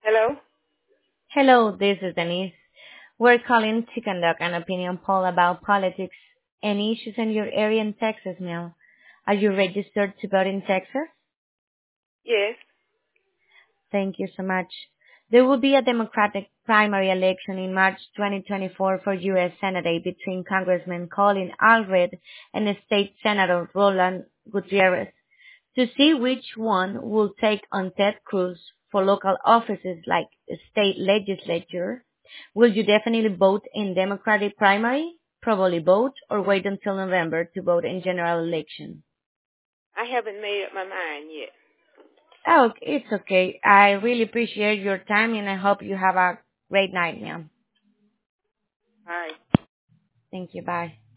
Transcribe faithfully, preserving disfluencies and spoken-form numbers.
Hello? Hello, this is Denise. We're calling to conduct an opinion poll about politics and issues in your area in Texas, Mel. Are you registered to vote in Texas? Yes. Thank you so much. There will be a Democratic primary election in March twenty twenty-four for U S. Senate between Congressman Colin Allred and State Senator Roland Gutierrez to see which one will take on Ted Cruz for local offices like state legislature. Will you definitely vote in Democratic primary? Probably vote or wait until November to vote in general election. I haven't made up my mind yet. Oh, it's okay. I really appreciate your time and I hope you have a great night, ma'am. Bye. Thank you. Bye.